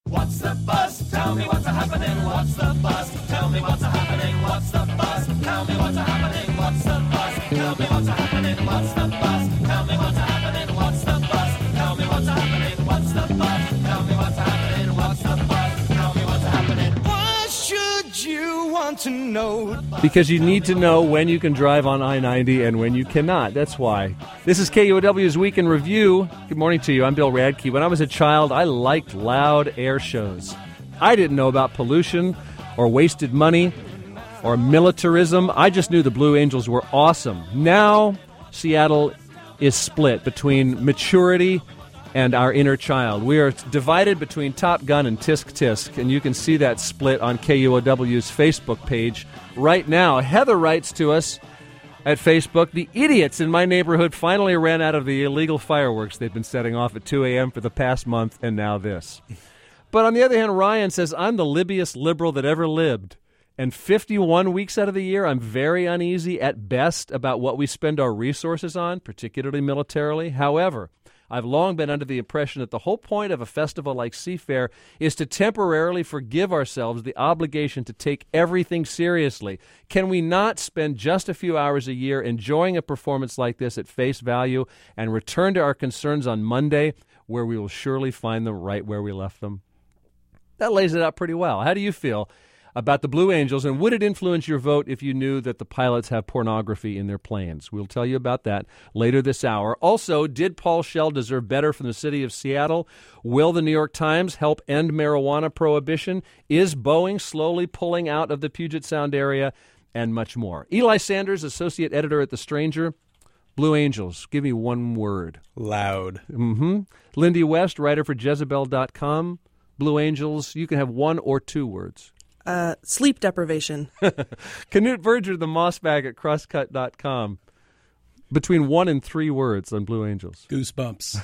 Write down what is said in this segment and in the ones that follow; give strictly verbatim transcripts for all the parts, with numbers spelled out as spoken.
What's the buzz? Tell me what's happening. What's the buzz? Tell me what's happening. What's the buzz? Tell me what's happening. What's the buzz? Tell me what's happening. What's the buzz? Tell me what's happening. What's the buzz? Tell me what's happening. What's the buzz? Tell me what's happening. What's the buzz? Tell me what's happening. Why should you want to know? Because you need to know when you can drive on I ninety and when you cannot. That's why. This is K U O W's Week in Review. Good morning to you. I'm Bill Radke. When I was a child, I liked loud air shows. I didn't know about pollution or wasted money or militarism. I just knew the Blue Angels were awesome. Now, Seattle is split between maturity and our inner child. We are divided between Top Gun and Tisk Tisk, and you can see that split on K U O W's Facebook page right now. Heather writes to us at Facebook, the idiots in my neighborhood finally ran out of the illegal fireworks they've been setting off at two a.m. for the past month, and now this. But on the other hand, Ryan says, I'm the libbiest liberal that ever lived. And fifty-one weeks out of the year, I'm very uneasy at best about what we spend our resources on, particularly militarily. However, I've long been under the impression that the whole point of a festival like Seafair is to temporarily forgive ourselves the obligation to take everything seriously. Can we not spend just a few hours a year enjoying a performance like this at face value and return to our concerns on Monday, where we will surely find them right where we left them? That lays it out pretty well. How do you feel about the Blue Angels, and would it influence your vote if you knew that the pilots have pornography in their planes? We'll tell you about that later this hour. Also, did Paul Schell deserve better from the city of Seattle? Will the New York Times help end marijuana prohibition? Is Boeing slowly pulling out of the Puget Sound area? And much more. Eli Sanders, associate editor at The Stranger. Blue Angels, give me one word. Loud. Mm-hmm. Lindy West, writer for Jezebel dot com. Blue Angels, you can have one or two words. Uh, sleep deprivation. Knut Berger, the mossbag at crosscut dot com. Between one and three words on Blue Angels. Goosebumps.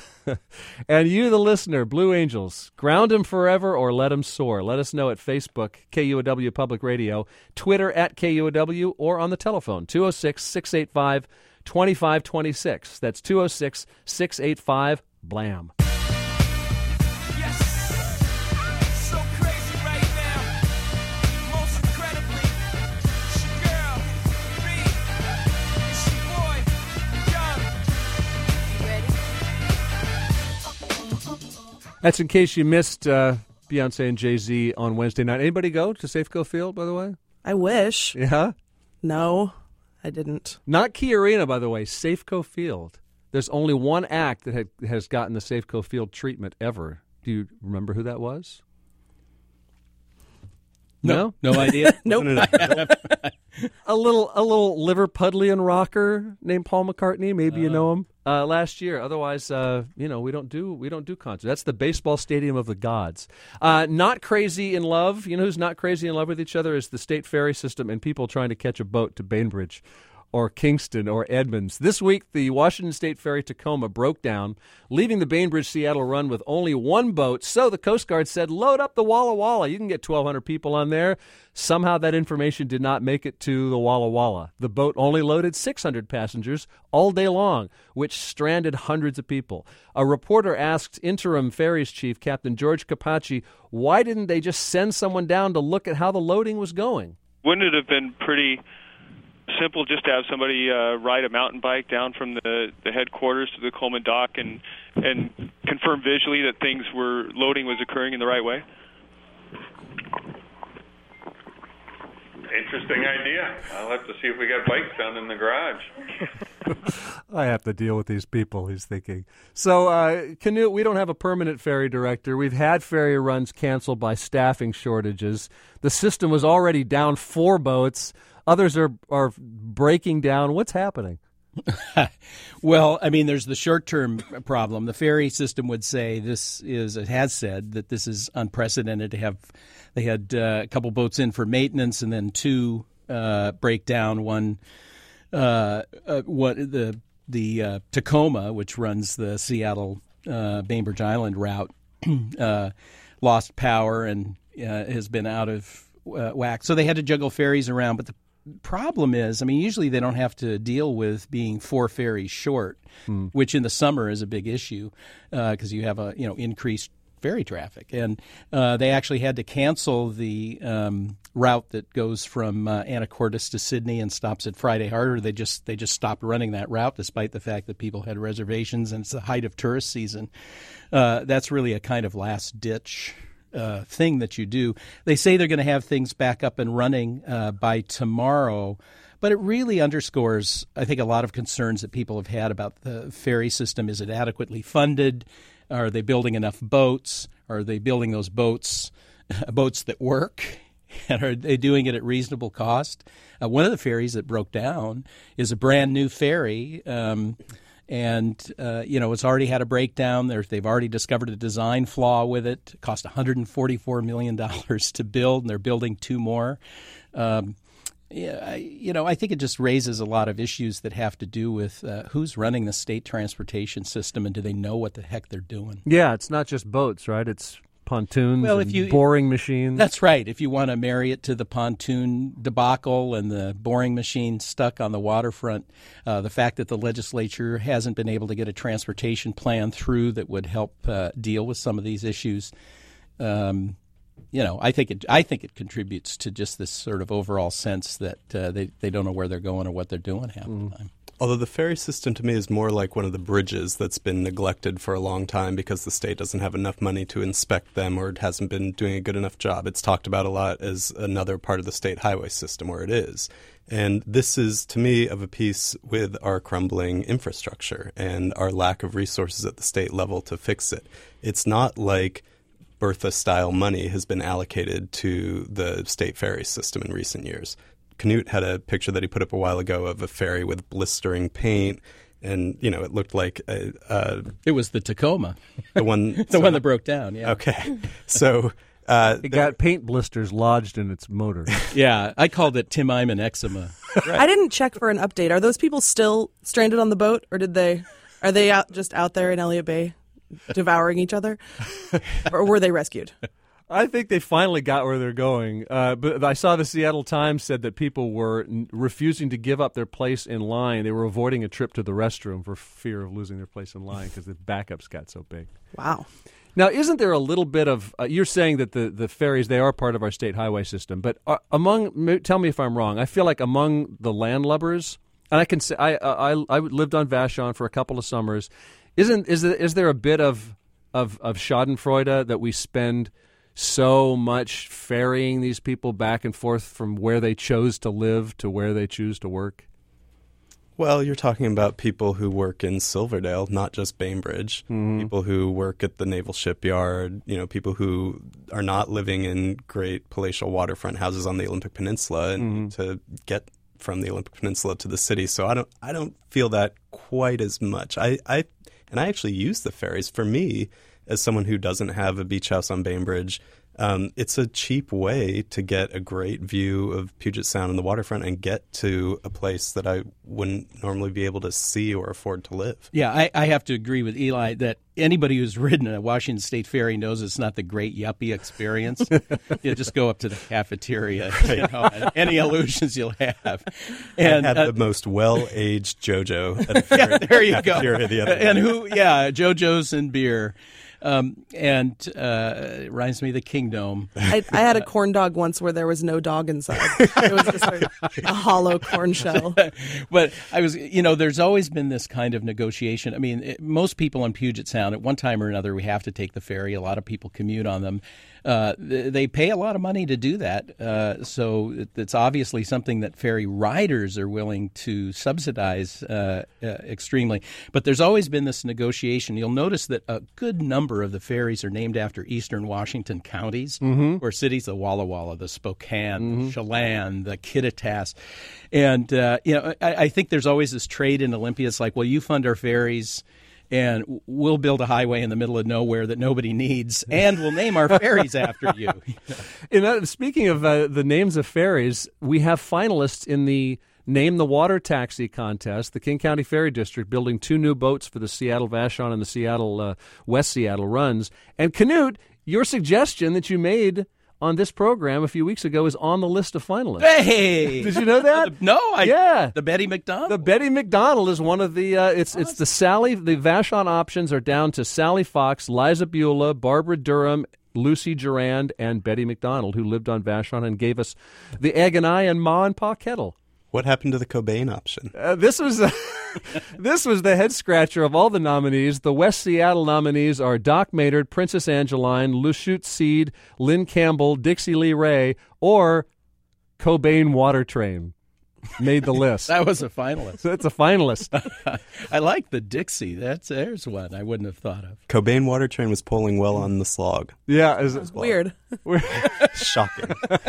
And you, the listener, Blue Angels, ground them forever or let them soar. Let us know at Facebook, K U O W Public Radio, Twitter at K U O W, or on the telephone, two oh six, six eight five, two five two six. That's two oh six, six eight five, BLAM. That's in case you missed uh, Beyonce and Jay-Z on Wednesday night. Anybody go to Safeco Field, by the way? I wish. Yeah? No, I didn't. Not Key Arena, by the way. Safeco Field. There's only one act that had, has gotten the Safeco Field treatment ever. Do you remember who that was? No, no, no idea. Nope. No, no, no. a little, a little Liverpudlian rocker named Paul McCartney. Maybe uh, you know him. Uh, last year. Otherwise, uh, you know, we don't do we don't do concerts. That's the baseball stadium of the gods. Uh, not crazy in love. You know who's not crazy in love with each other is the state ferry system and people trying to catch a boat to Bainbridge or Kingston or Edmonds. This week, the Washington State Ferry Tacoma broke down, leaving the Bainbridge-Seattle run with only one boat. So the Coast Guard said, load up the Walla Walla. You can get twelve hundred people on there. Somehow that information did not make it to the Walla Walla. The boat only loaded six hundred passengers all day long, which stranded hundreds of people. A reporter asked interim ferries chief, Captain George Capacci, why didn't they just send someone down to look at how the loading was going? Wouldn't it have been pretty simple just to have somebody uh, ride a mountain bike down from the, the headquarters to the Coleman dock and and confirm visually that things were loading was occurring in the right way? Interesting idea. I'll have to see if we got bikes down in the garage. I have to deal with these people, he's thinking. So, uh, Knut, we don't have a permanent ferry director. We've had ferry runs canceled by staffing shortages. The system was already down four boats. Others are, are breaking down. What's happening? Well, I mean, there's the short-term problem. The ferry system would say this is, it has said that this is unprecedented to have, they had uh, a couple boats in for maintenance and then two uh, break down. One, uh, uh, what the the uh, Tacoma, which runs the Seattle uh, Bainbridge Island route, uh, lost power and uh, has been out of uh, whack. So they had to juggle ferries around, but the problem is, I mean, usually they don't have to deal with being four ferries short, mm. which in the summer is a big issue because uh, you have a you know increased ferry traffic. And uh, they actually had to cancel the um, route that goes from uh, Anacortes to Sydney and stops at Friday Harbor. They just they just stopped running that route despite the fact that people had reservations, and it's the height of tourist season. Uh, that's really a kind of last-ditch uh, thing that you do. They say they're going to have things back up and running uh, by tomorrow. But it really underscores, I think, a lot of concerns that people have had about the ferry system. Is it adequately funded? Are they building enough boats? Are they building those boats, boats that work? And are they doing it at reasonable cost? Uh, one of the ferries that broke down is a brand new ferry, um, and uh, you know it's already had a breakdown. There, they've already discovered a design flaw with it. It cost one hundred forty-four million dollars to build, and they're building two more. Um, Yeah, I, you know, I think it just raises a lot of issues that have to do with uh, who's running the state transportation system, and do they know what the heck they're doing? Yeah, it's not just boats, right? It's pontoons well, and if you, boring machines. That's right. If you want to marry it to the pontoon debacle and the boring machine stuck on the waterfront, uh, the fact that the legislature hasn't been able to get a transportation plan through that would help uh, deal with some of these issues, um You know, I think it. I think it contributes to just this sort of overall sense that uh, they they don't know where they're going or what they're doing half mm. the time. Although the ferry system to me is more like one of the bridges that's been neglected for a long time because the state doesn't have enough money to inspect them, or it hasn't been doing a good enough job. It's talked about a lot as another part of the state highway system where it is. And this is, to me, of a piece with our crumbling infrastructure and our lack of resources at the state level to fix it. It's not like Bertha-style money has been allocated to the state ferry system in recent years. Canute had a picture that he put up a while ago of a ferry with blistering paint, and, you know, it looked like a... a it was the Tacoma. The one... the so, one that broke down, yeah. Okay. So... Uh, it got paint blisters lodged in its motor. Yeah, I called it Tim Eyman eczema. Right. I didn't check for an update. Are those people still stranded on the boat, or did they... Are they out just out there in Elliott Bay devouring each other, or were they rescued? I think they finally got where they're going. Uh, but I saw the Seattle Times said that people were n- refusing to give up their place in line. They were avoiding a trip to the restroom for fear of losing their place in line because the backups got so big. Wow. Now, isn't there a little bit of uh, – you're saying that the, the ferries, they are part of our state highway system, but uh, among – tell me if I'm wrong. I feel like among the landlubbers – and I can say I, I, I lived on Vashon for a couple of summers – Isn't is there, is there a bit of of of Schadenfreude that we spend so much ferrying these people back and forth from where they chose to live to where they choose to work? Well, you're talking about people who work in Silverdale, not just Bainbridge. Mm-hmm. People who work at the Naval Shipyard. You know, people who are not living in great palatial waterfront houses on the Olympic Peninsula, and mm-hmm. to get from the Olympic Peninsula to the city. So I don't I don't feel that quite as much. I. I And I actually use the ferries. For me, as someone who doesn't have a beach house on Bainbridge, um, it's a cheap way to get a great view of Puget Sound and the waterfront and get to a place that I wouldn't normally be able to see or afford to live. Yeah, I, I have to agree with Eli that anybody who's ridden a Washington State ferry knows it's not the great yuppie experience. You just go up to the cafeteria, right. You know, and any illusions you'll have. And I had uh, the most well-aged JoJo at the ferry. Yeah, there you go. The other and who, yeah, JoJo's and beer. Um, and uh, it reminds me of the Kingdome. I, I had a corn dog once where there was no dog inside. It was just a, a hollow corn shell. But I was, you know, there's always been this kind of negotiation. I mean, it, most people on Puget Sound, at one time or another, we have to take the ferry. A lot of people commute on them. Uh, they pay a lot of money to do that. Uh, so it, it's obviously something that ferry riders are willing to subsidize uh, uh, extremely. But there's always been this negotiation. You'll notice that a good number of the ferries are named after eastern Washington counties, mm-hmm. or cities, the Walla Walla, the Spokane, mm-hmm. the Chelan, the Kittitas. And, uh, you know, I, I think there's always this trade in Olympia. It's like, well, you fund our ferries, and we'll build a highway in the middle of nowhere that nobody needs, and we'll name our ferries after you. And, uh, speaking of uh, the names of ferries, we have finalists in the Name the Water Taxi contest. The King County Ferry District building two new boats for the Seattle Vashon and the Seattle uh, West Seattle runs. And Canute, your suggestion that you made on this program a few weeks ago is on the list of finalists. Hey! Did you know that? No, I Yeah. The Betty McDonald. The Betty McDonald is one of the. Uh, it's it's the Sally. The Vashon options are down to Sally Fox, Liza Beulah, Barbara Durham, Lucy Durand, and Betty McDonald, who lived on Vashon and gave us the Egg and I and Ma and Pa Kettle. What happened to the Cobain option? Uh, this was uh, this was the head scratcher of all the nominees. The West Seattle nominees are Doc Maynard, Princess Angeline, Lushut Seed, Lynn Campbell, Dixie Lee Ray, or Cobain Water Train. Made the list. That was a finalist. That's a finalist. I like the Dixie. That's there's one I wouldn't have thought of. Cobain Water Train was polling well on the slog. Yeah, is Weird. Shocking.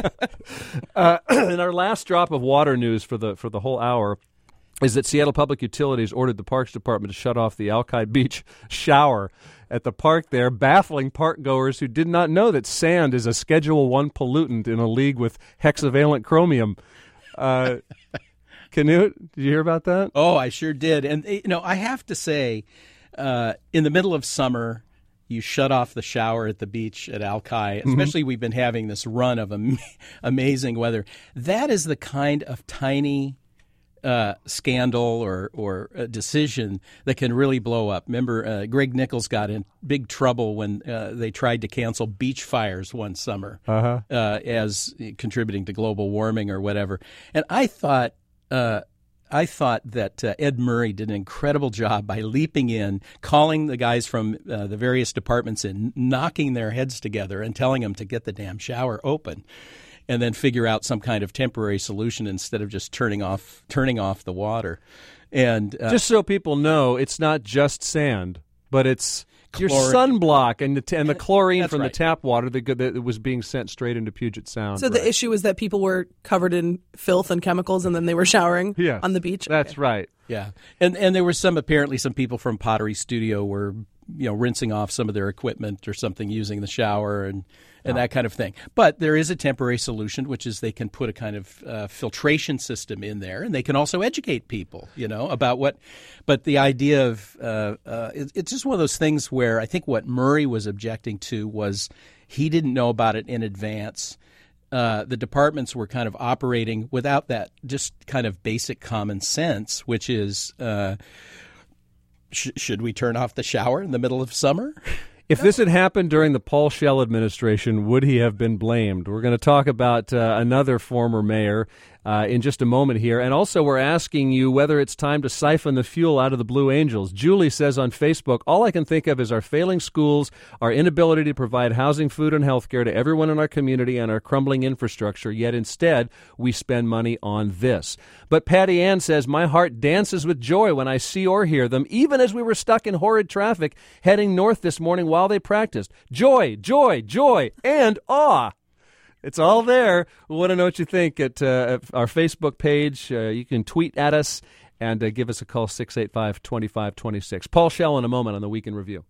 Uh, and our last drop of water news for the for the whole hour is that Seattle Public Utilities ordered the Parks Department to shut off the Alki Beach shower at the park there, baffling park goers who did not know that sand is a Schedule One pollutant in a league with hexavalent chromium. Uh, Canute, did you hear about that? Oh, I sure did. And, you know, I have to say, uh, in the middle of summer, you shut off the shower at the beach at Alki, especially mm-hmm. we've been having this run of am- amazing weather. That is the kind of tiny uh, scandal or, or a decision that can really blow up. Remember, uh, Greg Nichols got in big trouble when uh, they tried to cancel beach fires one summer uh-huh. uh, as contributing to global warming or whatever. And I thought uh, I thought that uh, Ed Murray did an incredible job by leaping in, calling the guys from uh, the various departments in, knocking their heads together and telling them to get the damn shower open. And then figure out some kind of temporary solution instead of just turning off turning off the water. And uh, just so people know, it's not just sand, but it's your Chlorine. sunblock and the t- and the chlorine That's from right. the tap water that, that was being sent straight into Puget Sound. So the issue was that people were covered in filth and chemicals, and then they were showering Yes. on the beach. That's Okay. right. yeah, and and there were some apparently some people from Pottery Studio were you know rinsing off some of their equipment or something using the shower and. And that kind of thing. But there is a temporary solution, which is they can put a kind of uh, filtration system in there, and they can also educate people, you know, about what. But the idea of uh, uh, it, it's just one of those things where I think what Murray was objecting to was he didn't know about it in advance. Uh, the departments were kind of operating without that just kind of basic common sense, which is uh, sh- should we turn off the shower in the middle of summer? If this had happened during the Paul Schell administration, would he have been blamed? We're going to talk about uh, another former mayor uh, in just a moment here. And also we're asking you whether it's time to siphon the fuel out of the Blue Angels. Julie says on Facebook, all I can think of is our failing schools, our inability to provide housing, food, and health care to everyone in our community, and our crumbling infrastructure. Yet instead, we spend money on this. But Patty Ann says, my heart dances with joy when I see or hear them, even as we were stuck in horrid traffic heading north this morning while they practiced. Joy, joy, joy, and awe. It's all there. We want to know what you think at, uh, at our Facebook page. Uh, you can tweet at us and uh, give us a call, six eight five, two five two six. Paul Schell in a moment on the Week in Review.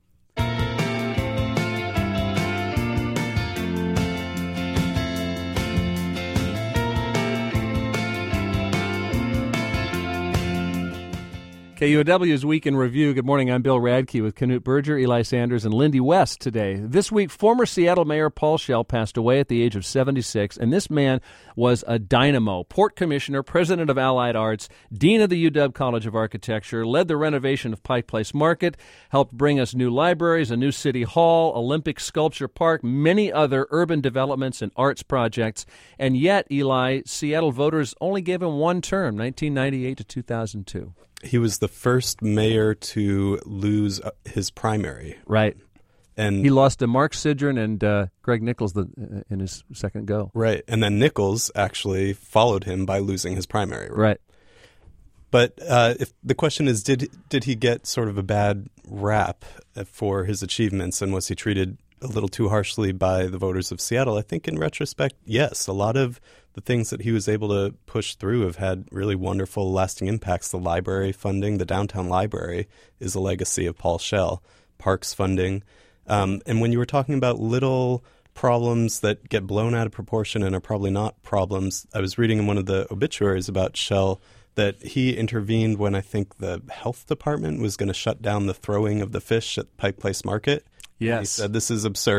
K U O W's Week in Review. Good morning. I'm Bill Radke with Canute Berger, Eli Sanders, and Lindy West today. This week, former Seattle Mayor Paul Schell passed away at the age of seventy-six, and this man was a dynamo. Port Commissioner, President of Allied Arts, Dean of the U W College of Architecture, led the renovation of Pike Place Market, helped bring us new libraries, a new city hall, Olympic Sculpture Park, many other urban developments and arts projects. And yet, Eli, Seattle voters only gave him one term, nineteen ninety-eight to two thousand two. He was the first mayor to lose his primary. Right. And he lost to Mark Sidron and uh, Greg Nichols the, uh, in his second go. Right. And then Nichols actually followed him by losing his primary. Right. But uh, if the question is, did did he get sort of a bad rap for his achievements, and was he treated a little too harshly by the voters of Seattle? I think in retrospect, yes. A lot of the things that he was able to push through have had really wonderful, lasting impacts. The library funding, the downtown library, is a legacy of Paul Schell. Parks funding. Um, and when you were talking about little problems that get blown out of proportion and are probably not problems, I was reading in one of the obituaries about Schell that he intervened when I think the health department was going to shut down the throwing of the fish at Pike Place Market. Yes. He said, this is absurd.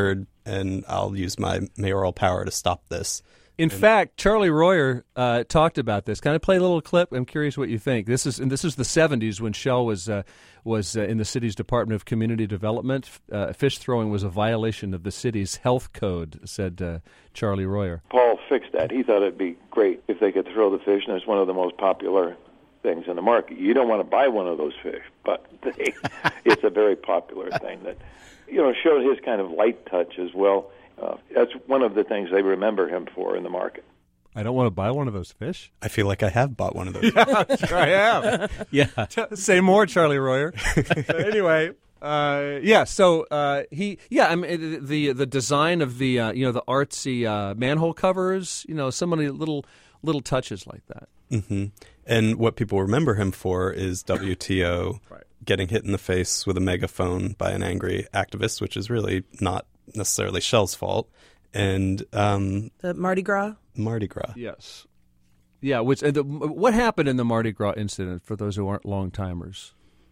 and I'll use my mayoral power to stop this. In and, fact, Charlie Royer uh, talked about this. Can I play a little clip? I'm curious what you think. This is and this is the seventies when Shell was uh, was uh, in the city's Department of Community Development. Uh, fish throwing was a violation of the city's health code, said uh, Charlie Royer. Paul fixed that. He thought it'd be great if they could throw the fish, and it's one of the most popular things in the market. You don't want to buy one of those fish, but they, it's a very popular thing that, you know, showed his kind of light touch as well. Uh, that's one of the things they remember him for in the market. I don't want to buy one of those fish. I feel like I have bought one of those. Yeah, sure I have. Yeah. Say more, Charlie Royer. So anyway, uh, yeah. So uh, he, yeah. I mean, the the design of the uh, you know the artsy uh, manhole covers. You know, so many little little touches like that. Mm-hmm. And what people remember him for is W T O right. getting hit in the face with a megaphone by an angry activist, which is really not necessarily Shell's fault, and um, the Mardi Gras. Mardi Gras. Yes. Yeah. Which and the, what happened in the Mardi Gras incident? For those who aren't long timers,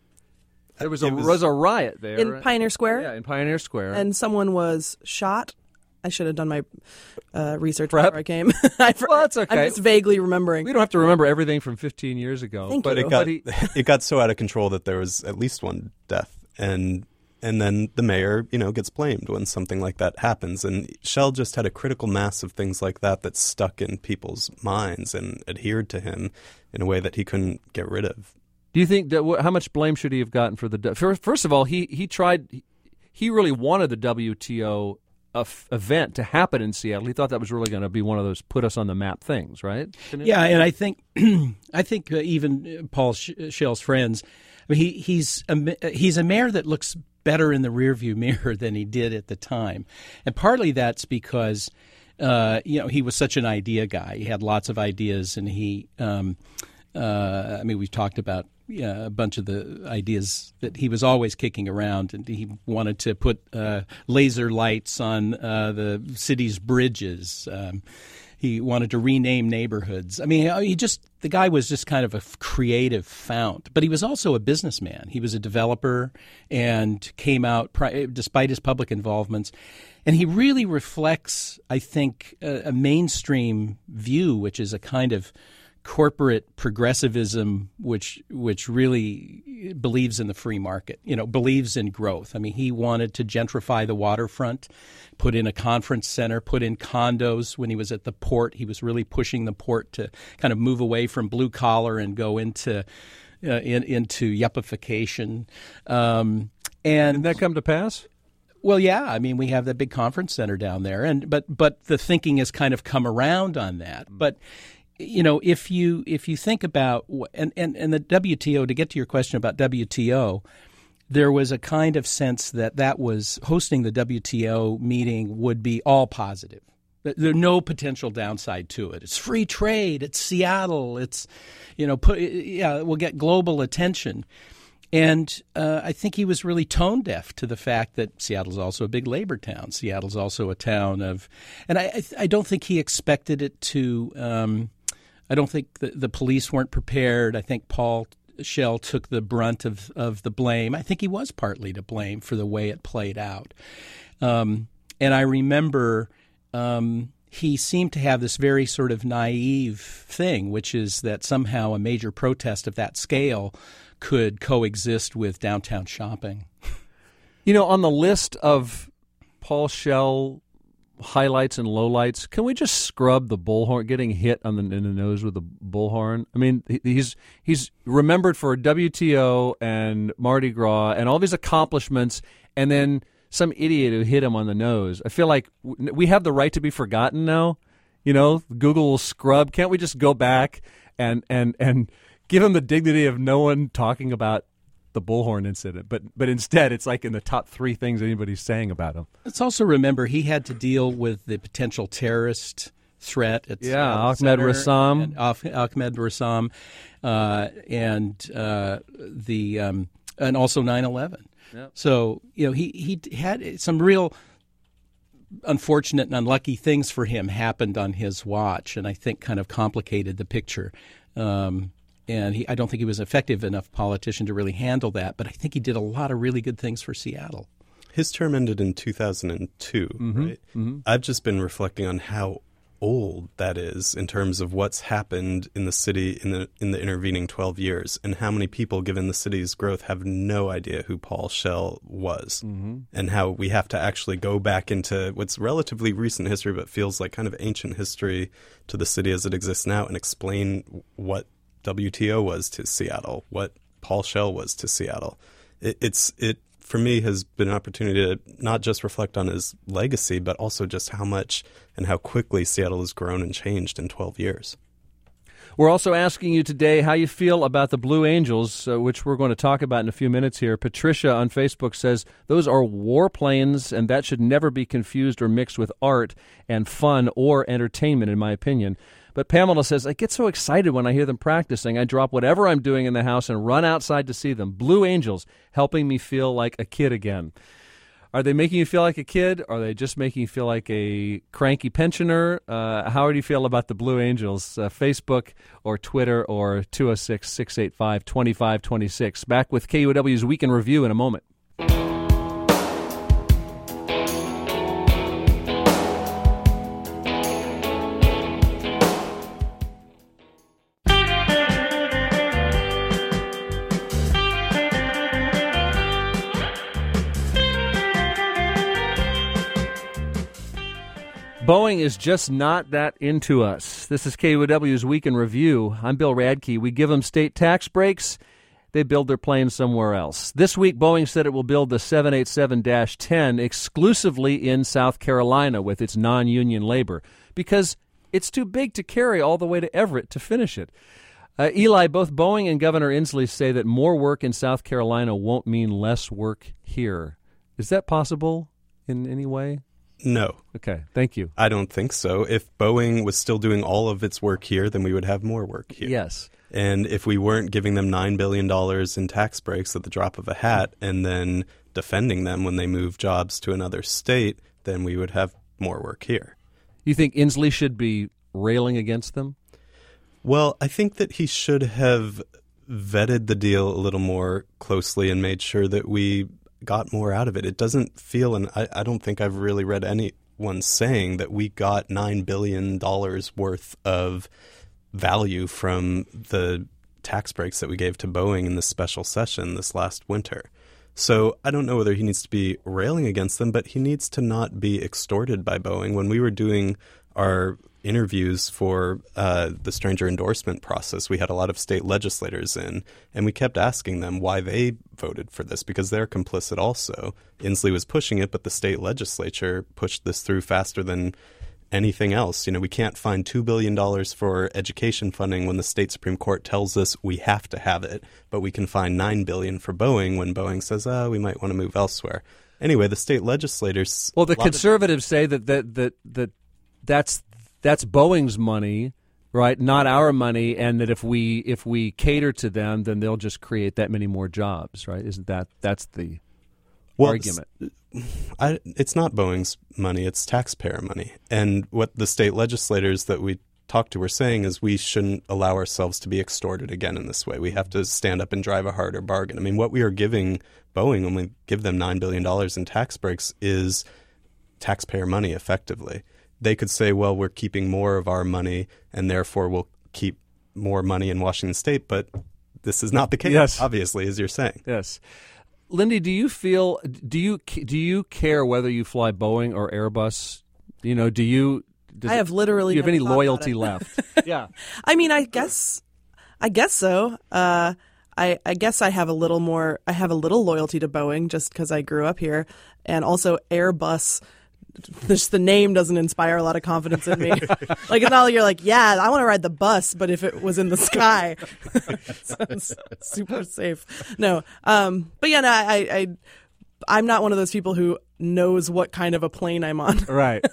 there was a was, was a riot there in Pioneer Square. Yeah, in Pioneer Square, and someone was shot. I should have done my uh, research Prep. before I came. I for, well, that's okay. I'm just vaguely remembering. We don't have to remember everything from fifteen years ago. Thank but you. It got but he, it got so out of control that there was at least one death, and and then the mayor, you know, gets blamed when something like that happens. And Shell just had a critical mass of things like that that stuck in people's minds and adhered to him in a way that he couldn't get rid of. Do you think that how much blame should he have gotten for the? First, first of all, he he tried. He really wanted the W T O event to happen in Seattle. He thought that was really going to be one of those put us on the map things, right? Yeah, and I think I think uh, even Paul Shell's friends. I mean, he he's a, he's a mayor that looks better in the rearview mirror than he did at the time, and partly that's because uh, you know he was such an idea guy. He had lots of ideas, and he. Um, uh, I mean, we've talked about yeah, a bunch of the ideas that he was always kicking around, and he wanted to put uh, laser lights on uh, the city's bridges. Um, he wanted to rename neighborhoods. I mean, he just the guy was just kind of a creative fount, but he was also a businessman. He was a developer and came out despite his public involvements. And he really reflects, I think, a, a mainstream view, which is a kind of corporate progressivism, which which really believes in the free market, you know, believes in growth. I mean, he wanted to gentrify the waterfront, put in a conference center, put in condos. When he was at the port, he was really pushing the port to kind of move away from blue collar and go into uh, in, into yuppification. Um, and Did that come to pass? Well, yeah. I mean, we have that big conference center down there, and but but the thinking has kind of come around on that. But you know, if you if you think about and, and, and the W T O, to get to your question about W T O, there was a kind of sense that that was hosting the W T O meeting would be all positive. There's no potential downside to it. It's free trade. It's Seattle. It's, you know, put yeah, we'll get global attention. And uh, I think he was really tone deaf to the fact that Seattle's also a big labor town. Seattle's also a town of, and I I don't think he expected it to. Um, I don't think the, the police weren't prepared. I think Paul Shell took the brunt of, of the blame. I think he was partly to blame for the way it played out. Um, and I remember um, he seemed to have this very sort of naive thing, which is that somehow a major protest of that scale could coexist with downtown shopping. You know, on the list of Paul Shell highlights and lowlights, can we just scrub the bullhorn, getting hit on the in the nose with the bullhorn? I mean, he's he's remembered for W T O and Mardi Gras and all these accomplishments, and then some idiot who hit him on the nose. I feel like we have the right to be forgotten now. You know, Google will scrub. Can't we just go back and and and give him the dignity of no one talking about the bullhorn incident, but but instead it's like in the top three things anybody's saying about him. Let's also remember he had to deal with the potential terrorist threat at yeah, Ahmed Rassam, and, uh, Ahmed Rassam, uh, and uh, the um, and also nine eleven. Yep. So you know he he had some real unfortunate and unlucky things for him happened on his watch, and I think kind of complicated the picture. Um, And he, I don't think he was an effective enough politician to really handle that, but I think he did a lot of really good things for Seattle. His term ended in two thousand two, Mm-hmm. right? Mm-hmm. I've just been reflecting on how old that is in terms of what's happened in the city in the in the intervening twelve years, and how many people, given the city's growth, have no idea who Paul Schell was, mm-hmm. and how we have to actually go back into what's relatively recent history but feels like kind of ancient history to the city as it exists now, and explain what W T O was to Seattle, what Paul Schell was to Seattle. It, it's it for me has been an opportunity to not just reflect on his legacy, but also just how much and how quickly Seattle has grown and changed in twelve years. We're also asking you today how you feel about the Blue Angels, uh, which we're going to talk about in a few minutes here. Patricia on Facebook says, those are warplanes, and that should never be confused or mixed with art and fun or entertainment, in my opinion. But Pamela says, I get so excited when I hear them practicing. I drop whatever I'm doing in the house and run outside to see them. Blue Angels, helping me feel like a kid again. Are they making you feel like a kid? Or are they just making you feel like a cranky pensioner? Uh, how do you feel about the Blue Angels? Uh, Facebook or Twitter or two oh six, six eight five, two five two six. Back with K U O W's Week in Review in a moment. Boeing is just not that into us. This is K U O W's Week in Review. I'm Bill Radke. We give them state tax breaks. They build their planes somewhere else. This week, Boeing said it will build the seven eighty-seven dash ten exclusively in South Carolina with its non-union labor because it's too big to carry all the way to Everett to finish it. Uh, Eli, both Boeing and Governor Inslee say that more work in South Carolina won't mean less work here. Is that possible in any way? No. Okay, thank you. I don't think so. If Boeing was still doing all of its work here, then we would have more work here. Yes. And if we weren't giving them nine billion dollars in tax breaks at the drop of a hat and then defending them when they move jobs to another state, then we would have more work here. You think Inslee should be railing against them? Well, I think that he should have vetted the deal a little more closely and made sure that we got more out of it. It doesn't feel, and I, I don't think I've really read anyone saying that we got nine billion dollars worth of value from the tax breaks that we gave to Boeing in this special session this last winter. So I don't know whether he needs to be railing against them, but he needs to not be extorted by Boeing. When we were doing our interviews for uh, the stranger endorsement process, we had a lot of state legislators in, and we kept asking them why they voted for this, because they're complicit also. Inslee was pushing it, but the state legislature pushed this through faster than anything else. You know, we can't find two billion dollars for education funding when the state Supreme Court tells us we have to have it, but we can find nine billion dollars for Boeing when Boeing says, oh, we might want to move elsewhere. Anyway, the state legislators... Well, the conservatives of- say that, that, that, that that's that's Boeing's money, right, not our money, and that if we if we cater to them, then they'll just create that many more jobs, right? Isn't that that's the well, argument? I, it's not Boeing's money, it's taxpayer money. And what the state legislators that we talked to were saying is we shouldn't allow ourselves to be extorted again in this way. We have to stand up and drive a harder bargain. I mean, what we are giving Boeing when we give them nine billion dollars in tax breaks is taxpayer money effectively. They could say, well, we're keeping more of our money and therefore we'll keep more money in Washington State, but this is not the case, yes. Obviously, as you're saying. Yes. Lindy, do you feel do you do you care whether you fly Boeing or Airbus? You know, do you does I have literally do you have any never thought loyalty about it. left? Yeah. I mean, I guess I guess so. Uh I, I guess I have a little more I have a little loyalty to Boeing just because I grew up here, and also Airbus. Just the name doesn't inspire a lot of confidence in me. Like, it's not like you're like, yeah, I want to ride the bus, but if it was in the sky, it sounds super safe. No, um, but yeah, no, I, I, I'm not one of those people who knows what kind of a plane I'm on. Right.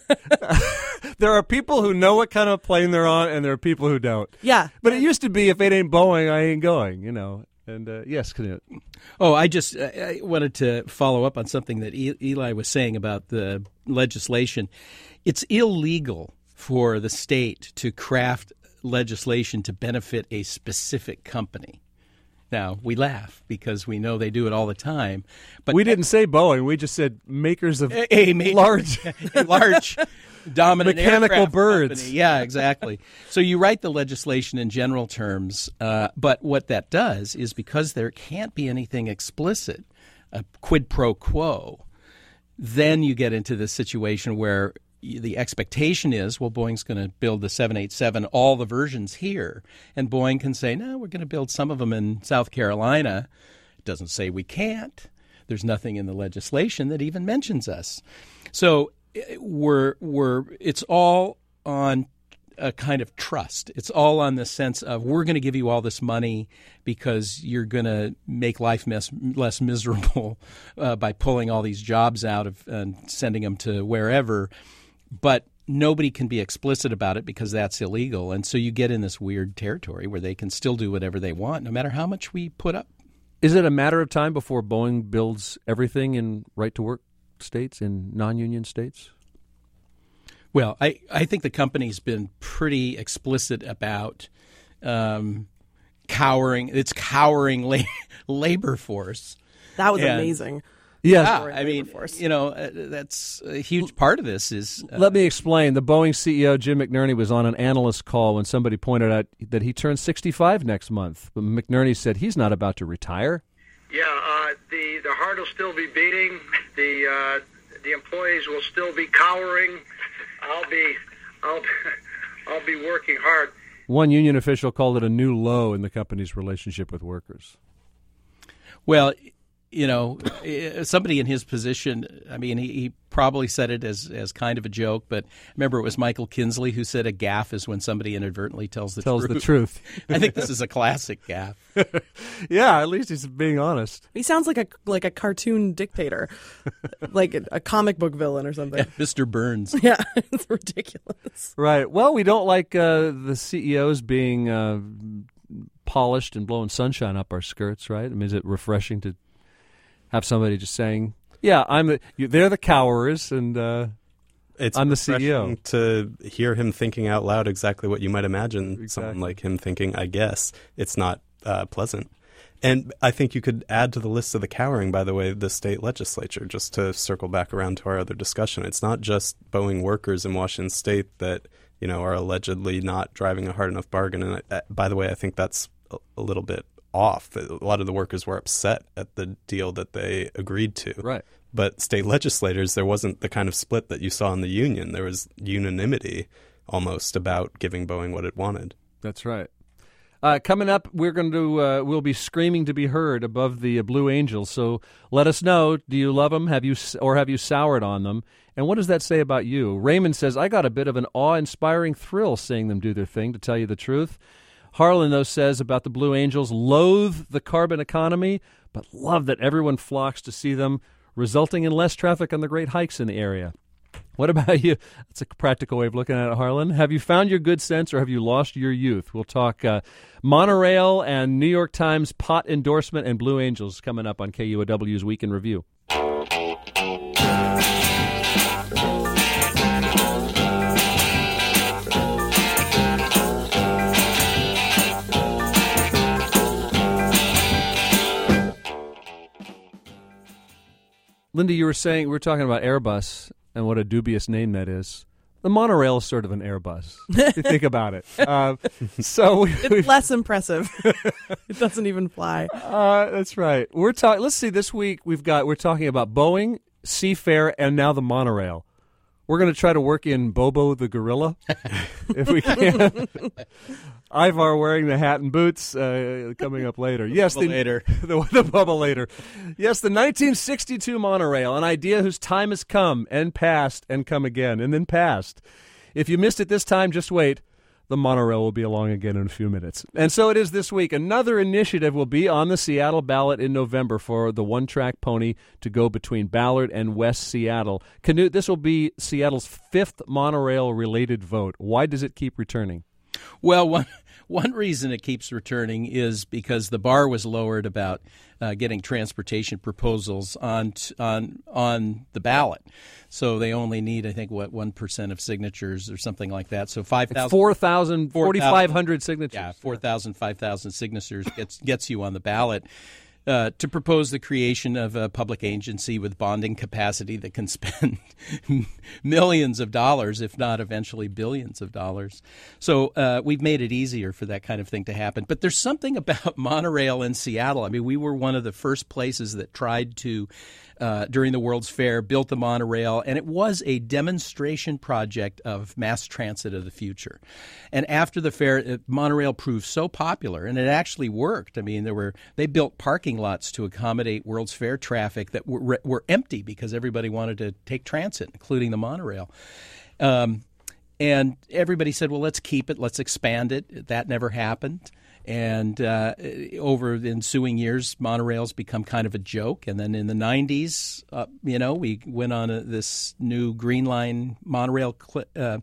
There are people who know what kind of plane they're on, and there are people who don't. Yeah. But it used to be, if it ain't Boeing, I ain't going, you know. And uh, yes, Knut. Oh, I just I wanted to follow up on something that Eli was saying about the legislation. It's illegal for the state to craft legislation to benefit a specific company. Now, we laugh because we know they do it all the time. But We didn't say Boeing. We just said makers of a, a major, large, large dominant mechanical aircraft birds. company. Yeah, exactly. So you write the legislation in general terms, uh, but what that does is because there can't be anything explicit, a quid pro quo, then you get into this situation where the expectation is, well, Boeing's going to build the seven eighty-seven, all the versions here. And Boeing can say, no, we're going to build some of them in South Carolina. It doesn't say we can't. There's nothing in the legislation that even mentions us. So we're, we're, it's all on a kind of trust. It's all on the sense of we're going to give you all this money because you're going to make life mess, less miserable uh, by pulling all these jobs out of and sending them to wherever. But nobody can be explicit about it because that's illegal. And so you get in this weird territory where they can still do whatever they want, no matter how much we put up. Is it a matter of time before Boeing builds everything in right-to-work states, in non-union states? Well, I, I think the company's been pretty explicit about um, cowering, its cowering la- labor force. That was And- amazing. Yes. Yeah, Cowering I mean, labor force. you know, uh, that's a huge part of this is uh, Let me explain. The Boeing C E O, Jim McNerney, was on an analyst call when somebody pointed out that he turns sixty-five next month. But McNerney said he's not about to retire. Yeah, uh, the the heart will still be beating. The uh, the employees will still be cowering. I'll be I'll I'll be working hard. One union official called it a new low in the company's relationship with workers. well, you know, somebody in his position, I mean, he, he probably said it as, as kind of a joke, but remember it was Michael Kinsley who said a gaffe is when somebody inadvertently tells the Tells truth. the truth. I think this is a classic gaffe. Yeah, at least he's being honest. He sounds like a like a cartoon dictator, like a, a comic book villain or something. Mister Burns. Yeah, it's ridiculous. Right. Well, we don't like uh, the C E Os being uh, polished and blowing sunshine up our skirts, right? I mean, is it refreshing to have somebody just saying, yeah, I'm the, you, they're the cowerers, and uh, It's I'm the C E O. refreshing to hear him thinking out loud exactly what you might imagine Exactly. someone like him thinking, I guess. It's not uh, pleasant. And I think you could add to the list of the cowering, by the way, the state legislature, just to circle back around to our other discussion. It's not just Boeing workers in Washington state that, you know, are allegedly not driving a hard enough bargain. And uh, by the way, I think that's a, a little bit off. A lot of the workers were upset at the deal that they agreed to. Right. But state legislators, there wasn't the kind of split that you saw in the union. There was unanimity almost about giving Boeing what it wanted. That's right. Uh, coming up, we're going to uh, we'll be screaming to be heard above the uh, Blue Angels. So let us know: do you love them? Have you or have you soured on them? And what does that say about you? Raymond says, "I got a bit of an awe-inspiring thrill seeing them do their thing. To tell you the truth." Harlan, though, says about the Blue Angels, loathe the carbon economy, but love that everyone flocks to see them, resulting in less traffic on the great hikes in the area. What about you? That's a practical way of looking at it, Harlan. Have you found your good sense or have you lost your youth? We'll talk uh, monorail and New York Times pot endorsement and Blue Angels coming up on K U O W's Week in Review. Linda, you were saying, we were talking about Airbus and what a dubious name that is. The monorail is sort of an Airbus, if you think about it. Uh, so we, It's less impressive. It doesn't even fly. uh, that's right. We're talking. Let's see. This week we've got. We're talking about Boeing, Seafair, and now the monorail. We're going to try to work in Bobo the gorilla, if we can. Ivar wearing the hat and boots uh, coming up later. Yes, the, Later. the, the bubble later. Yes, the nineteen sixty-two monorail, an idea whose time has come and passed and come again and then passed. If you missed it this time, just wait. The monorail will be along again in a few minutes. And so it is this week. Another initiative will be on the Seattle ballot in November for the one-track pony to go between Ballard and West Seattle. Canute, this will be Seattle's fifth monorail-related vote. Why does it keep returning? Well, one one reason it keeps returning is because the bar was lowered about uh, getting transportation proposals on t- on on the ballot. So they only need, I think, what one percent of signatures or something like that. So five thousand, four thousand, forty-five hundred signatures. Yeah, four thousand, five thousand signatures gets gets you on the ballot. Uh, to propose the creation of a public agency with bonding capacity that can spend millions of dollars, if not eventually billions of dollars. So uh, we've made it easier for that kind of thing to happen. But there's something about monorail in Seattle. I mean, we were one of the first places that tried to, uh, during the World's Fair, built the monorail, and it was a demonstration project of mass transit of the future. And after the fair, it, monorail proved so popular, and it actually worked. I mean, there were they built parking lots to accommodate World's Fair traffic that were were empty because everybody wanted to take transit, including the monorail. Um, and everybody said, well, let's keep it, let's expand it. That never happened. And uh, over the ensuing years, monorails become kind of a joke. And then in the nineties, uh, you know, we went on a, this new Green Line monorail cl- uh,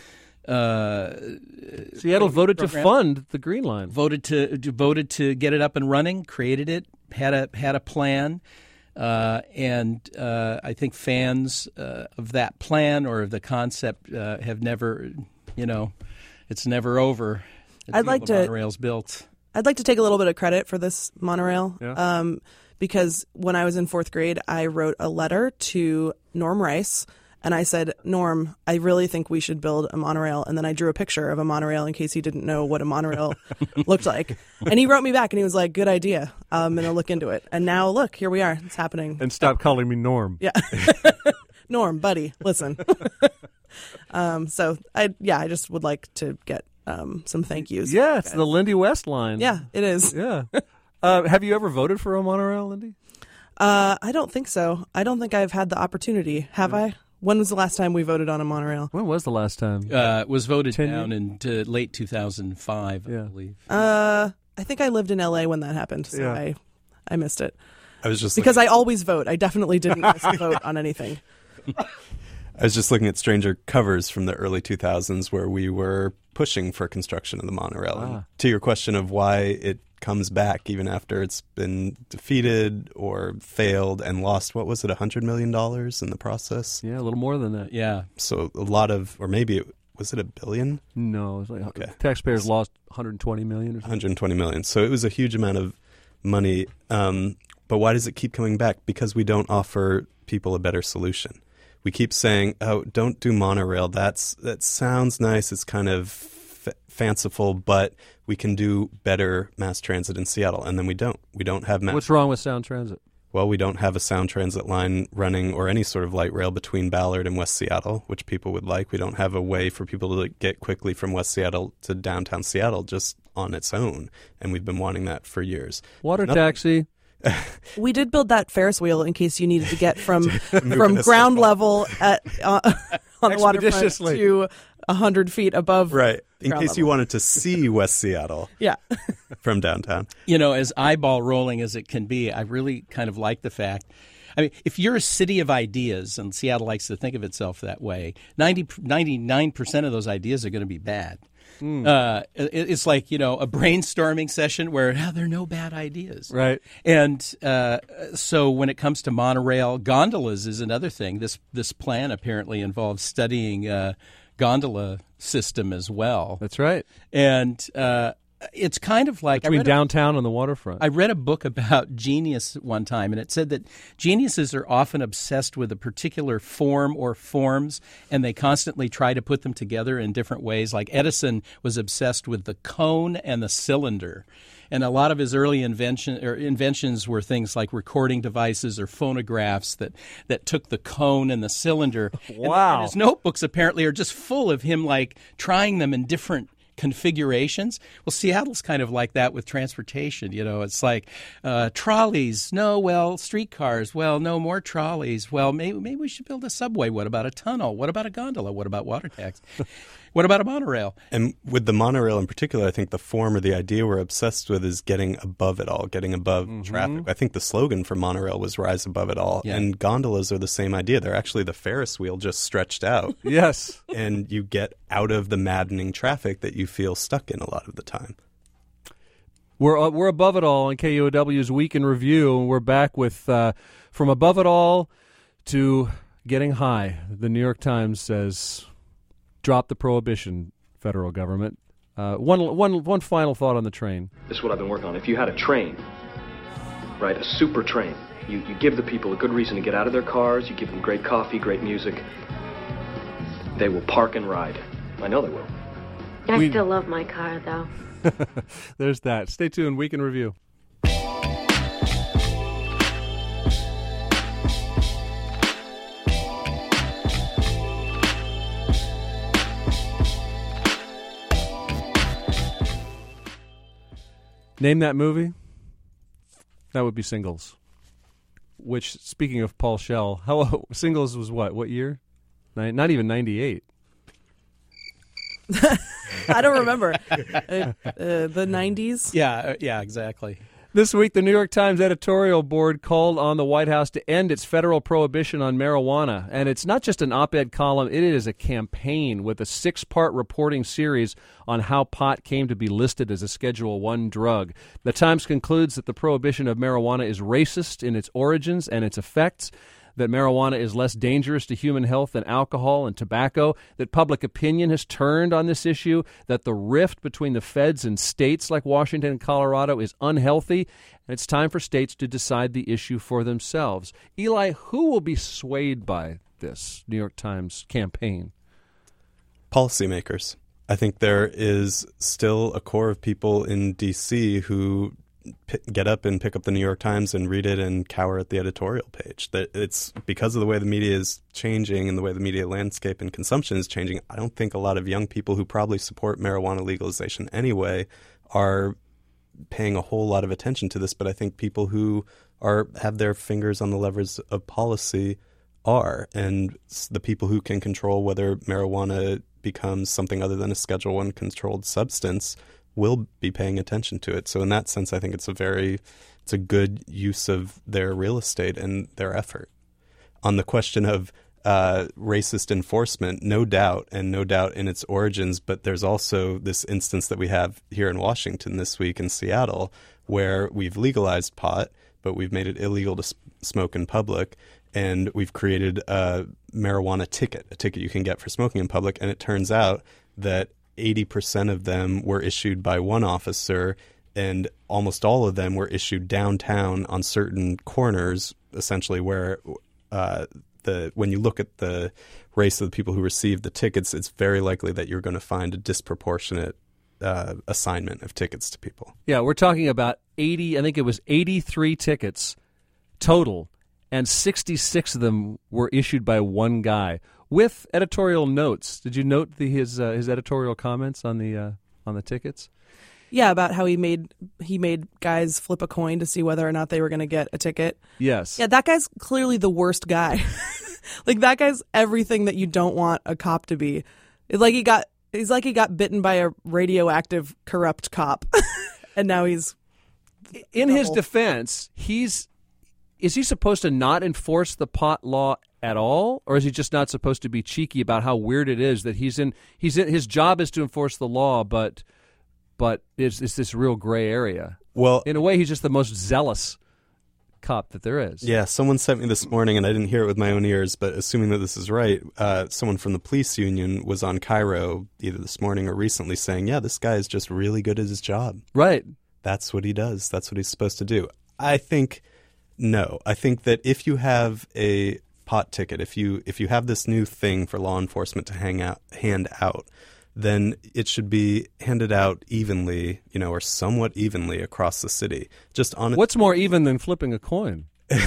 Uh, Seattle voted program. to fund the Green Line. Voted to voted to get it up and running. Created it. Had a had a plan, uh, and uh, I think fans uh, of that plan or of the concept uh, have never, you know, it's never over. I'd like the to monorail's built. I'd like to take a little bit of credit for this monorail, Yeah. um, because when I was in fourth grade, I wrote a letter to Norm Rice. And I said, Norm, I really think we should build a monorail. And then I drew a picture of a monorail in case he didn't know what a monorail looked like. And he wrote me back and he was like, good idea. I'm going to look into it. And now, look, here we are. It's happening. And stop calling me Norm. Yeah. Norm, buddy, listen. um, so, I yeah, I just would like to get um, some thank yous. Yeah, it's the Lindy West line. Yeah, it is. Yeah. Uh, have you ever voted for a monorail, Lindy? Uh, I don't think so. I don't think I've had the opportunity. Have I? When was the last time we voted on a monorail? When was the last time? Uh, was voted Ten down in to late two thousand five, Yeah. I believe. Uh, I think I lived in L A when that happened, so Yeah. I, I missed it. I was just Because looking, I always vote. I definitely didn't miss a vote on anything. I was just looking at Stranger covers from the early two thousands where we were pushing for construction of the monorail. Ah. And to your question of why it comes back even after it's been defeated or failed and lost, what was it, one hundred million dollars in the process? Yeah, a little more than that. Yeah. So a lot of, or maybe, it, was it a billion? No, it was like Okay. taxpayers lost one hundred twenty million dollars or something. one hundred twenty million. So it was a huge amount of money. Um, but why does it keep coming back? Because we don't offer people a better solution. We keep saying, "Oh, don't do monorail. That's that sounds nice. It's kind of f- fanciful, but we can do better mass transit in Seattle." And then we don't. We don't have mass. What's wrong with Sound Transit? Well, we don't have a Sound Transit line running or any sort of light rail between Ballard and West Seattle, which people would like. We don't have a way for people to get quickly from West Seattle to downtown Seattle just on its own, and we've been wanting that for years. Water Nothing- taxi. We did build that Ferris wheel in case you needed to get from from ground level at uh, on the waterfront Expeditiously. to one hundred feet above. Right. In ground case level. you wanted to see West Seattle Yeah. from downtown. You know, as eyeball rolling as it can be, I really kind of like the fact. I mean, if you're a city of ideas, and Seattle likes to think of itself that way, ninety, ninety-nine percent of those ideas are going to be bad. Mm. Uh, it, it's like, you know, a brainstorming session where oh, there are no bad ideas. Right. And uh, so when it comes to monorail, gondolas is another thing. This, this plan apparently involves studying uh, gondola system as well. That's right. And uh, it's kind of like I Between read a- downtown and the waterfront. I read a book about genius one time, and it said that geniuses are often obsessed with a particular form or forms, and they constantly try to put them together in different ways. Like Edison was obsessed with the cone and the cylinder. And a lot of his early invention or inventions were things like recording devices or phonographs that, that took the cone and the cylinder. And- Wow. And his notebooks apparently are just full of him like trying them in different configurations. Well, Seattle's kind of like that with transportation. You know, it's like uh, trolleys. No, well, streetcars. Well, no more trolleys. Well, maybe maybe we should build a subway. What about a tunnel? What about a gondola? What about water tax? What about a monorail? And with the monorail in particular, I think the form or the idea we're obsessed with is getting above it all, getting above traffic. I think the slogan for monorail was rise above it all. Yeah. And gondolas are the same idea. They're actually the Ferris wheel just stretched out. yes. And you get out of the maddening traffic that you feel stuck in a lot of the time. We're uh, we're above it all on K U O W's Week in Review, and we're back with uh, from above it all to getting high. The New York Times says, "Drop the prohibition, federal government." Uh, one one one final thought on the train. This is what I've been working on. If you had a train, right, a super train, you you give the people a good reason to get out of their cars. You give them great coffee, great music. They will park and ride. I know they will. I We- still love my car, though. There's that. Stay tuned. Week in Review. Name that movie? That would be Singles. Which, speaking of Paul Shell, how Singles was what? What year? Nin- Not even ninety-eight. I don't remember. uh, uh, the nineties? Yeah, uh, yeah, exactly. This week, the New York Times editorial board called on the White House to end its federal prohibition on marijuana. And it's not just an op-ed column, it is a campaign with a six-part reporting series on how pot came to be listed as a Schedule One drug. The Times concludes that the prohibition of marijuana is racist in its origins and its effects, that marijuana is less dangerous to human health than alcohol and tobacco, that public opinion has turned on this issue, that the rift between the feds and states like Washington and Colorado is unhealthy, and it's time for states to decide the issue for themselves. Eli, who will be swayed by this New York Times campaign? Policymakers. I think there is still a core of people in D C who p- get up and pick up the New York Times and read it and cower at the editorial page. That it's because of the way the media is changing and the way the media landscape and consumption is changing. I don't think a lot of young people who probably support marijuana legalization anyway are paying a whole lot of attention to this. But I think people who are have their fingers on the levers of policy are, and s- the people who can control whether marijuana becomes something other than a Schedule One controlled substance will be paying attention to it. So in that sense, I think it's a very, it's a good use of their real estate and their effort. On the question of uh, racist enforcement, no doubt, and no doubt in its origins, but there's also this instance that we have here in Washington this week in Seattle, where we've legalized pot, but we've made it illegal to s- smoke in public. And we've created a marijuana ticket, a ticket you can get for smoking in public. And it turns out that eighty percent of them were issued by one officer, and almost all of them were issued downtown on certain corners, essentially where uh, the when you look at the race of the people who received the tickets, it's very likely that you're going to find a disproportionate uh, assignment of tickets to people. Yeah, we're talking about eighty, I think it was eighty-three tickets total, and sixty-six of them were issued by one guy with editorial notes. Did you note the, his uh, his editorial comments on the uh, on the tickets? Yeah, about how he made he made guys flip a coin to see whether or not they were going to get a ticket. Yes. Yeah, that guy's clearly the worst guy. Like, that guy's everything that you don't want a cop to be. It's like he got he's like he got bitten by a radioactive corrupt cop, and now he's in his defense. He's is he supposed to not enforce the pot law at all, or is he just not supposed to be cheeky about how weird it is that he's in? He's in, his job is to enforce the law, but but it's, it's this real gray area. Well, in a way, he's just the most zealous cop that there is. Yeah, someone sent me this morning, and I didn't hear it with my own ears, but assuming that this is right, uh, someone from the police union was on Cairo either this morning or recently saying, yeah, this guy is just really good at his job. Right. That's what he does. That's what he's supposed to do. I think, no. I think that if you have a pot ticket, if you if you have this new thing for law enforcement to hang out, hand out, then it should be handed out evenly, you know, or somewhat evenly across the city. Just on What's more even than flipping a coin?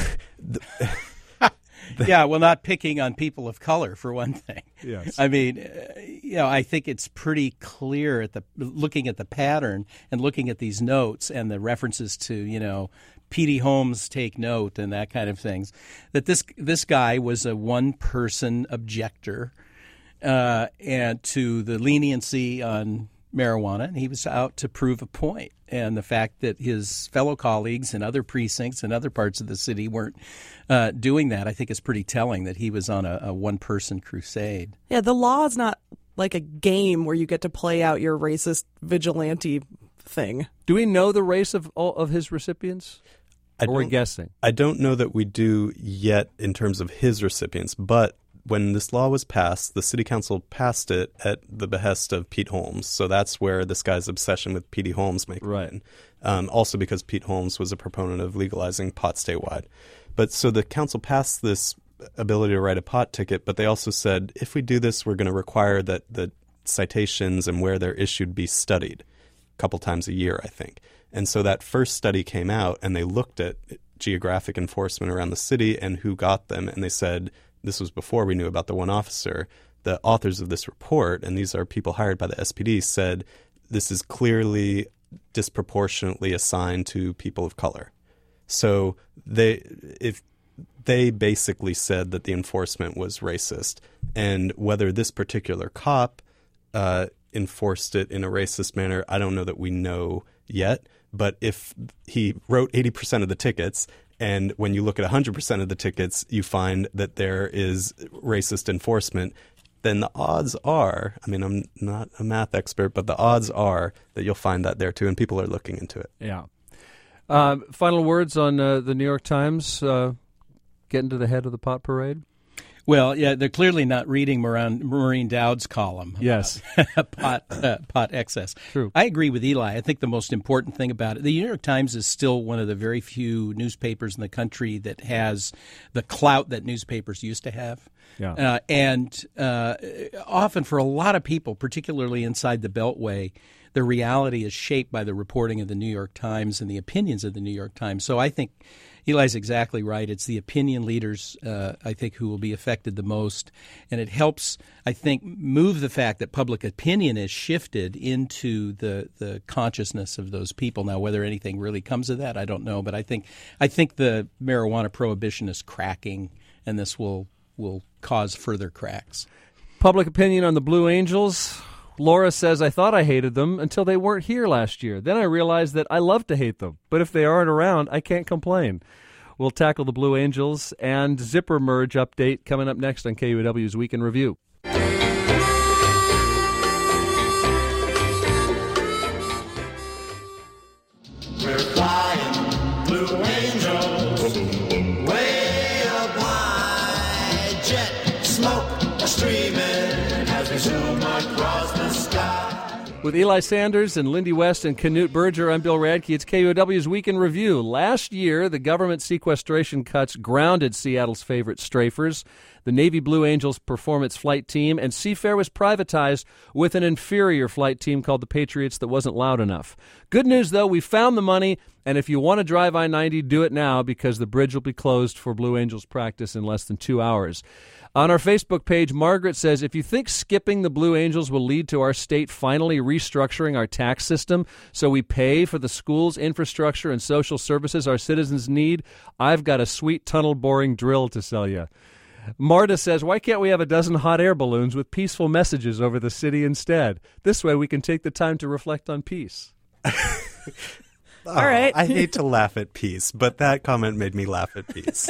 Yeah, well, not picking on people of color, for one thing. Yes. I mean, uh, you know, I think it's pretty clear at the looking at the pattern and looking at these notes and the references to, you know, Petey Holmes take note and that kind of things, that this this guy was a one-person objector uh, and to the leniency on marijuana, and he was out to prove a point. And the fact that his fellow colleagues in other precincts and other parts of the city weren't uh, doing that, I think is pretty telling that he was on a, a one-person crusade. Yeah, the law is not like a game where you get to play out your racist vigilante thing. Do we know the race of all of his recipients? I or we're don't- guessing? I don't know that we do yet in terms of his recipients, but when this law was passed, the city council passed it at the behest of Pete Holmes. So that's where this guy's obsession with Petey Holmes may come Right. in. Um, also because Pete Holmes was a proponent of legalizing pot statewide. But so the council passed this ability to write a pot ticket, but they also said, if we do this, we're going to require that the citations and where they're issued be studied a couple times a year, I think. And so that first study came out, and they looked at geographic enforcement around the city and who got them, and they said, this was before we knew about the one officer, the authors of this report, and these are people hired by the S P D, said this is clearly disproportionately assigned to people of color. So they if they basically said that the enforcement was racist, and whether this particular cop uh, enforced it in a racist manner, I don't know that we know yet. But if he wrote eighty percent of the tickets, and when you look at one hundred percent of the tickets, you find that there is racist enforcement, then the odds are, I mean, I'm not a math expert, but the odds are that you'll find that there too, and people are looking into it. Yeah. Uh, final words on uh, the New York Times uh, getting to the head of the pot parade? Well, yeah, they're clearly not reading Maureen, Maureen Dowd's column. Yes. About pot, uh, pot excess. True. I agree with Eli. I think the most important thing about it, the New York Times is still one of the very few newspapers in the country that has the clout that newspapers used to have. Yeah. Uh, and uh, often for a lot of people, particularly inside the Beltway, the reality is shaped by the reporting of the New York Times and the opinions of the New York Times. So I think Eli's exactly right. It's the opinion leaders, uh, I think, who will be affected the most. And it helps, I think, move the fact that public opinion is shifted into the, the consciousness of those people. Now, whether anything really comes of that, I don't know. But I think I think the marijuana prohibition is cracking, and this will will cause further cracks. Public opinion on the Blue Angels. Laura says, I thought I hated them until they weren't here last year. Then I realized that I love to hate them. But if they aren't around, I can't complain. We'll tackle the Blue Angels and Zipper Merge update coming up next on K U O W's Week in Review. We're flying Blue Angels way up high. Jet smoke streaming as we zoom across the sky. With Eli Sanders and Lindy West and Knut Berger, I'm Bill Radke. It's K U O W's Week in Review. Last year, the government sequestration cuts grounded Seattle's favorite strafers. The Navy Blue Angels Performance Flight Team, and Seafair was privatized with an inferior flight team called the Patriots that wasn't loud enough. Good news, though, we found the money, and if you want to drive I ninety, do it now because the bridge will be closed for Blue Angels practice in less than two hours. On our Facebook page, Margaret says, if you think skipping the Blue Angels will lead to our state finally restructuring our tax system so we pay for the schools, infrastructure, and social services our citizens need, I've got a sweet tunnel boring drill to sell you. Marta says, why can't we have a dozen hot air balloons with peaceful messages over the city instead? This way we can take the time to reflect on peace. Oh, All right. I hate to laugh at peace, but that comment made me laugh at peace.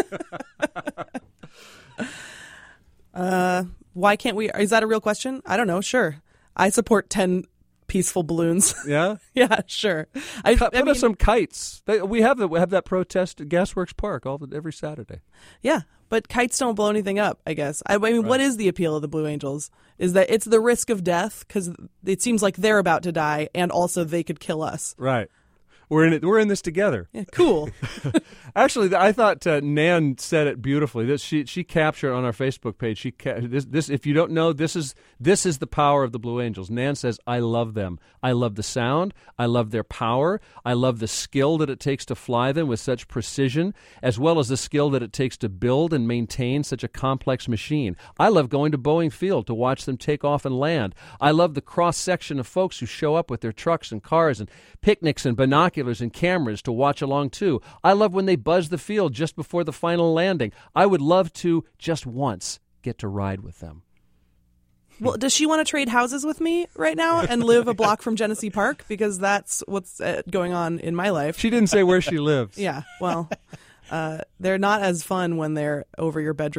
Uh, why can't we? Is that a real question? I don't know. Sure. I support ten peaceful balloons. Yeah? Yeah, sure. I, Put I mean, us some kites. They- We have the, we have that protest at Gasworks Park all the, every Saturday. yeah, but kites don't blow anything up, I guess. I, I mean, what is the appeal of the Blue Angels? Is that it's the risk of death because it seems like they're about to die and also they could kill us. Right. We're in it. We're in this together. Yeah, cool. Actually, I thought uh, Nan said it beautifully. This she she captured on our Facebook page. She ca- this this if you don't know, this is this is the power of the Blue Angels. Nan says, "I love them. I love the sound. I love their power. I love the skill that it takes to fly them with such precision, as well as the skill that it takes to build and maintain such a complex machine. I love going to Boeing Field to watch them take off and land. I love the cross section of folks who show up with their trucks and cars and picnics and binoculars and cameras to watch along too. I love when they buzz the field just before the final landing. I would love to, just once, get to ride with them." Well, does she want to trade houses with me right now and live a block from Genesee Park? Because that's what's uh, going on in my life. She didn't say where she lives. Yeah, well, uh, they're not as fun when they're over your bedroom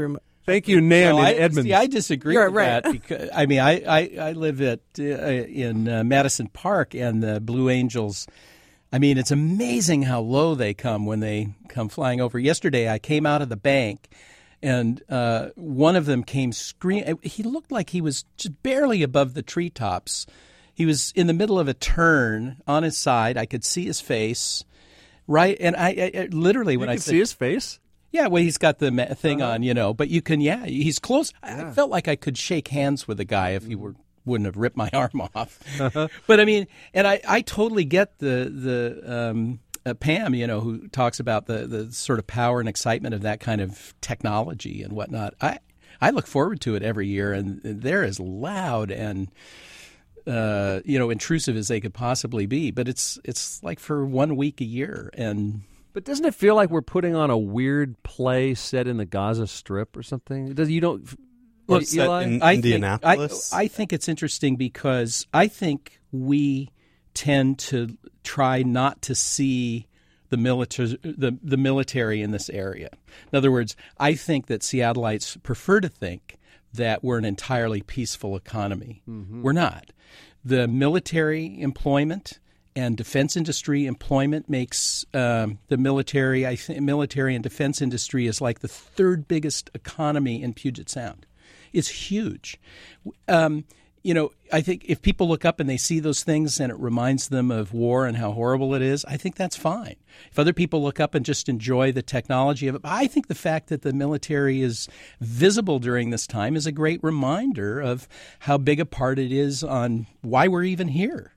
Thank you, Nan No, in I, Edmonds. See, I disagree You're with right. that. Because, I mean, I, I, I live at uh, in uh, Madison Park, and the Blue Angels, I mean, it's amazing how low they come when they come flying over. Yesterday, I came out of the bank, and uh, one of them came screaming. He looked like he was just barely above the treetops. He was in the middle of a turn on his side. I could see his face, right? And I, I, I literally, You when can I said, see his face? yeah, well, he's got the ma- thing Uh-huh. on, you know, but you can, yeah, he's close. I Yeah. felt like I could shake hands with the guy if he Mm. were wouldn't have ripped my arm off. Uh-huh. But I mean, and I, I totally get the the um, uh, Pam, you know, who talks about the the sort of power and excitement of that kind of technology and whatnot. I I look forward to it every year, and they're as loud and uh, you know intrusive as they could possibly be. But it's it's like for one week a year, and. But doesn't it feel like we're putting on a weird play set in the Gaza Strip or something? Does you don't Well, E- set Eli? in I think, Indianapolis. I, I think it's interesting because I think we tend to try not to see the military, the, the military in this area. In other words, I think that Seattleites prefer to think that we're an entirely peaceful economy. Mm-hmm. We're not. The military employment and defense industry employment makes um, the military. I think military and defense industry is like the third biggest economy in Puget Sound. It's huge. Um, you know, I think if people look up and they see those things and it reminds them of war and how horrible it is, I think that's fine. If other people look up and just enjoy the technology of it, I think the fact that the military is visible during this time is a great reminder of how big a part it is on why we're even here.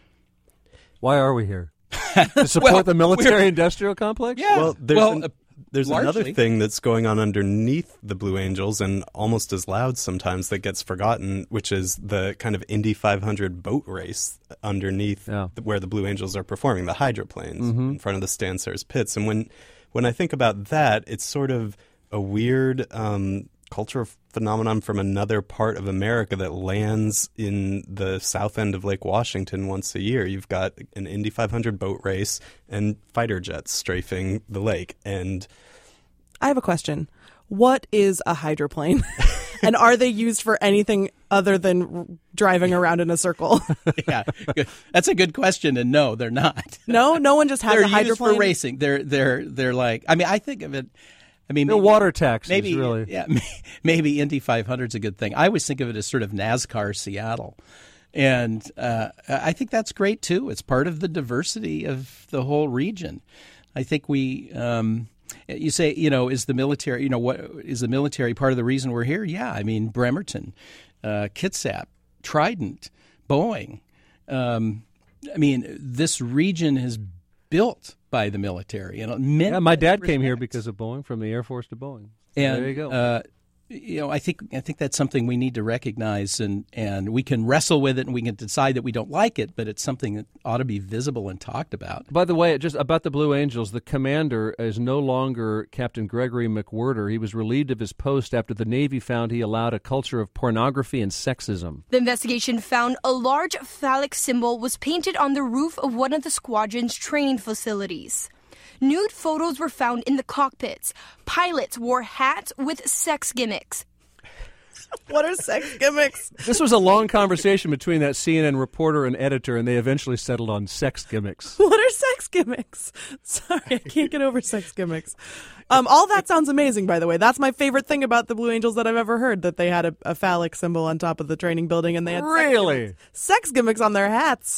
Why are we here? To support Well, the military-industrial complex? Yeah. Well, there's, Well, an- uh, there's largely. another thing that's going on underneath the Blue Angels and almost as loud sometimes that gets forgotten, which is the kind of Indy five hundred boat race underneath Yeah. the, where the Blue Angels are performing, the hydroplanes Mm-hmm. in front of the Stansers pits. And when, when I think about that, it's sort of a weird um, cultural phenomenon from another part of America that lands in the south end of Lake Washington once a year. You've got an Indy five hundred boat race and fighter jets strafing the lake. And I have a question. What is a hydroplane? And are they used for anything other than r- driving around in a circle? Yeah, good. That's a good question. And no, they're not. No, no one just has They're a used hydroplane. for racing. They're they're they're like. I mean, I think of it. I mean, They're maybe, water taxis, maybe really. Yeah, maybe Indy five hundred is a good thing. I always think of it as sort of NASCAR Seattle, and uh, I think that's great too. It's part of the diversity of the whole region. I think we. Um, you say, you know, is the military? You know, what is the military part of the reason we're here? Yeah, I mean, Bremerton, uh, Kitsap, Trident, Boeing. Um, I mean, this region is built by the military. And many, Yeah, my dad many came here respects. because of Boeing, from the Air Force to Boeing. And there you go. Uh, you know, I think I think that's something we need to recognize, and, and we can wrestle with it, and we can decide that we don't like it, but it's something that ought to be visible and talked about. By the way, just about the Blue Angels, the commander is no longer Captain Gregory McWhirter. He was relieved of his post after the Navy found he allowed a culture of pornography and sexism. The investigation found a large phallic symbol was painted on the roof of one of the squadron's training facilities. Nude photos were found in the cockpits. Pilots wore hats with sex gimmicks. What are sex gimmicks? This was a long conversation between that C N N reporter and editor, and they eventually settled on sex gimmicks. What are sex gimmicks? Sorry, I can't get over sex gimmicks. Um, all that sounds amazing, by the way. That's my favorite thing about the Blue Angels that I've ever heard, that they had a, a phallic symbol on top of the training building, and they had Really? sex gimmicks, sex gimmicks on their hats.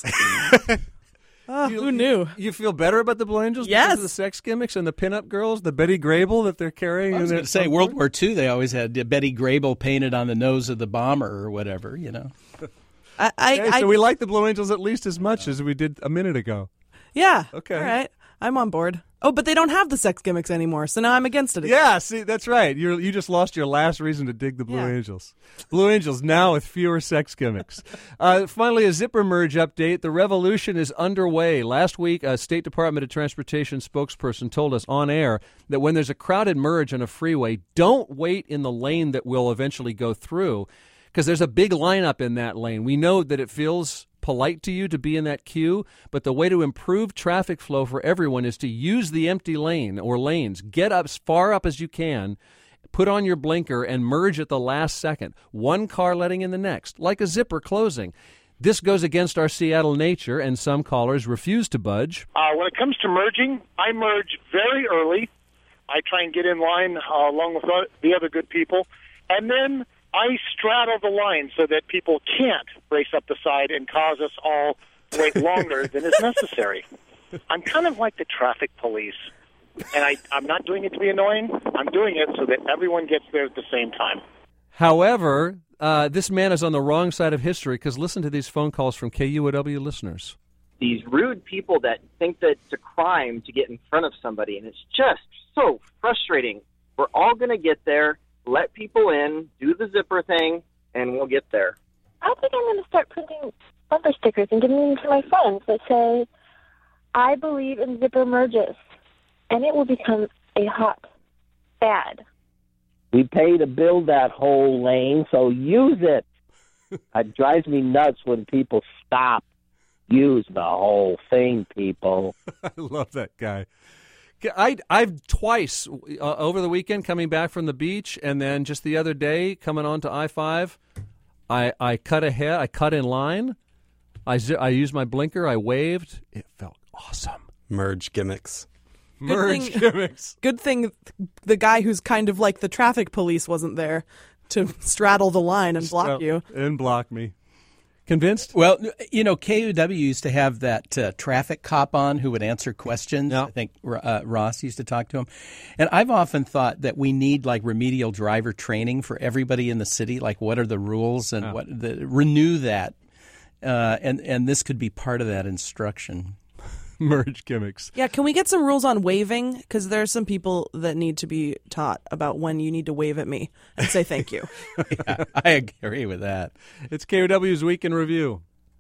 Oh, who knew? You feel better about the Blue Angels Yes. because of the sex gimmicks and the pinup girls, the Betty Grable that they're carrying? I was in going their to say, front World porch? War Two, they always had uh, Betty Grable painted on the nose of the bomber or whatever, you know. I, I, Okay, I so we like the Blue Angels at least as much as we did a minute ago. yeah. Okay. All right. I'm on board. Oh, but they don't have the sex gimmicks anymore, so now I'm against it again. Yeah, see, that's right. You you just lost your last reason to dig the Blue Yeah. Angels. Blue Angels now with fewer sex gimmicks. Uh, finally, a zipper merge update. The revolution is underway. Last week, a State Department of Transportation spokesperson told us on air that when there's a crowded merge on a freeway, don't wait in the lane that will eventually go through, because there's a big lineup in that lane. We know that it feels polite to you to be in that queue, but the way to improve traffic flow for everyone is to use the empty lane or lanes. Get up as far up as you can, put on your blinker, and merge at the last second, one car letting in the next, like a zipper closing. This goes against our Seattle nature, and some callers refuse to budge. Uh, when it comes to merging, I merge very early. I try and get in line uh, along with the other good people, and then I straddle the line so that people can't race up the side and cause us all to wait longer than is necessary. I'm kind of like the traffic police, and I, I'm not doing it to be annoying. I'm doing it so that everyone gets there at the same time. However, uh, this man is on the wrong side of history, because listen to these phone calls from K U O W listeners. These rude people that think that it's a crime to get in front of somebody, and it's just so frustrating. We're all going to get there, let people in, do the zipper thing, and we'll get there. I think I'm going to start printing bumper stickers and giving them to my friends that say, I believe in zipper merges, and it will become a hot fad. We pay to build that whole lane, so use it. It drives me nuts when people stop. Use the whole thing, people. I love that guy. I, I've twice uh, over the weekend coming back from the beach, and then just the other day coming onto I five, I, I cut ahead, I cut in line, I, I used my blinker, I waved. It felt awesome. Merge gimmicks. Merge thing, gimmicks. Good thing the guy who's kind of like the traffic police wasn't there to straddle the line and block you. And block me. Convinced? Well, you know, K U W used to have that uh, traffic cop on who would answer questions. Yeah. I think uh, Ross used to talk to him. And I've often thought that we need like remedial driver training for everybody in the city. Like, what are the rules and oh. what the, renew that. Uh, and, and this could be part of that instruction. Merge gimmicks. Yeah, can we get some rules on waving? Because there are some people that need to be taught about when you need to wave at me and say thank you. Yeah, I agree with that. It's K O W's Week in Review.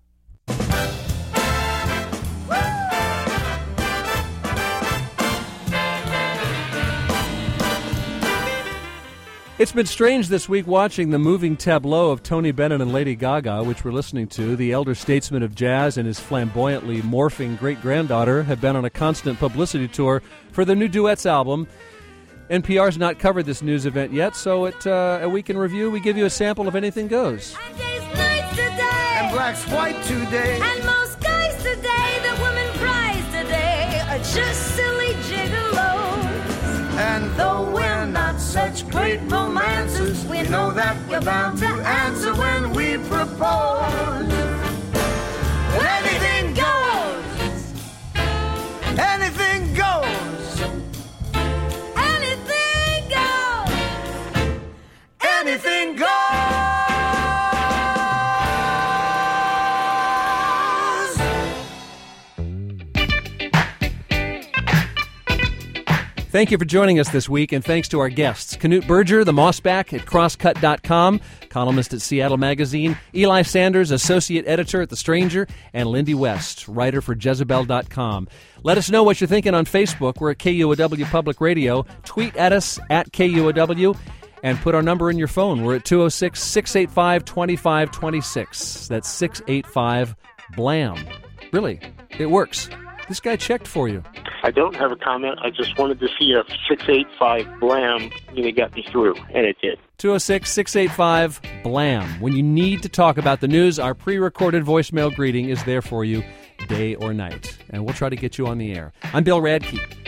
It's been strange this week watching the moving tableau of Tony Bennett and Lady Gaga, which we're listening to. The elder statesman of jazz and his flamboyantly morphing great-granddaughter have been on a constant publicity tour for their new duets album. N P R's not covered this news event yet, so at uh, A Week in Review, we give you a sample of Anything Goes. And black's white today. And most guys today, the woman cries today, are just silly gigolos. And though we're not such great romancers, we know that we're bound to answer when we propose. Anything goes. Anything goes. Anything goes. Anything goes. Thank you for joining us this week, and thanks to our guests, Knut Berger, the Mossback at crosscut dot com, columnist at Seattle Magazine, Eli Sanders, associate editor at The Stranger, and Lindy West, writer for Jezebel dot com. Let us know what you're thinking on Facebook. We're at K U O W Public Radio. Tweet at us at K U O W, and put our number in your phone. We're at two oh six, six eight five, two five two six. That's six eight five, B L A M. Really, it works. This guy checked for you. I don't have a comment. I just wanted to see if six eight five B L A M really got me through, and it did. two oh six, six eight five, B L A M. When you need to talk about the news, our pre-recorded voicemail greeting is there for you day or night, and we'll try to get you on the air. I'm Bill Radke.